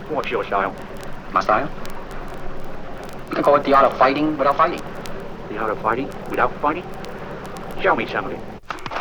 What's your style? My style? You can call it the art of fighting without fighting. The art of fighting without fighting? Show me some of it.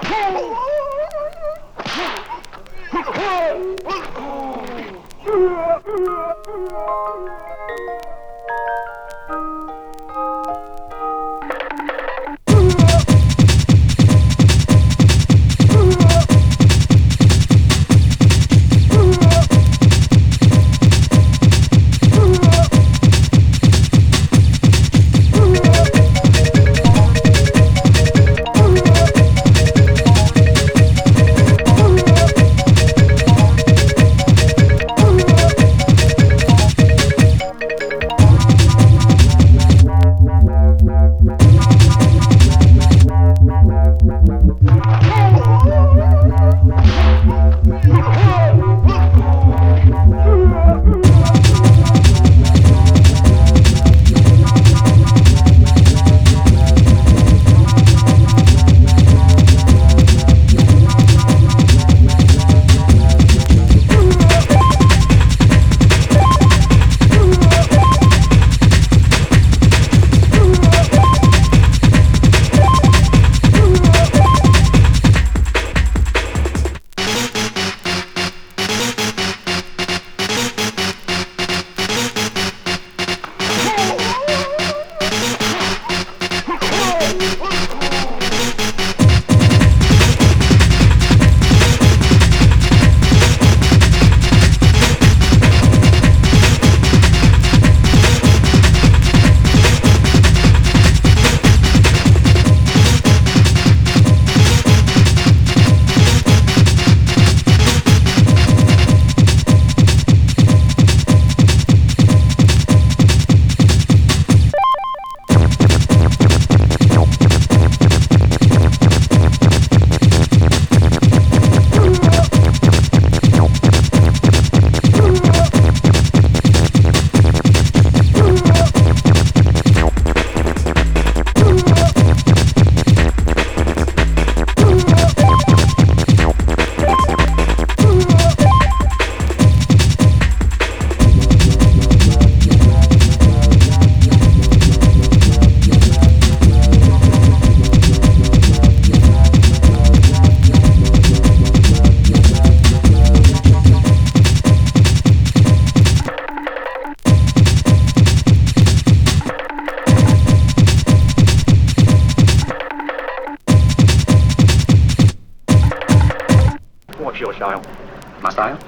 What's your style? My style?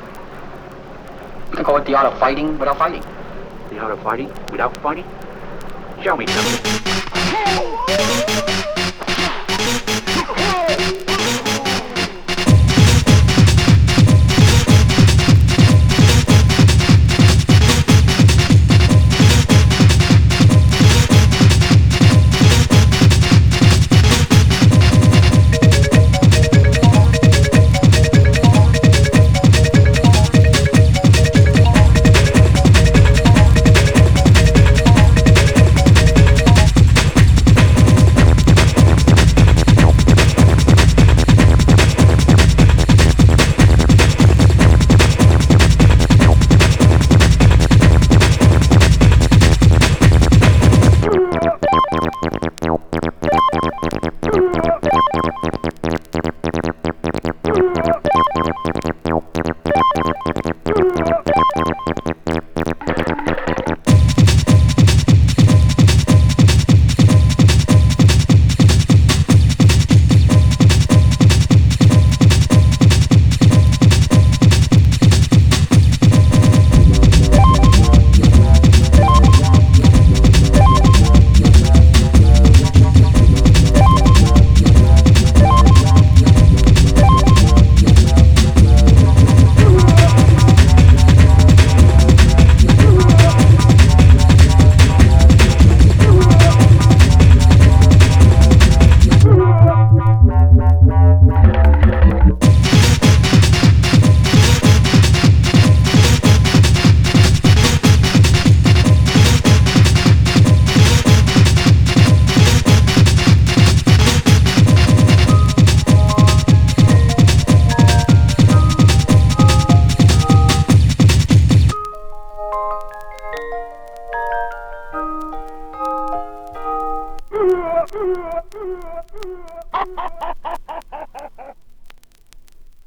You can call it the art of fighting without fighting. The art of fighting without fighting? Show me some of it.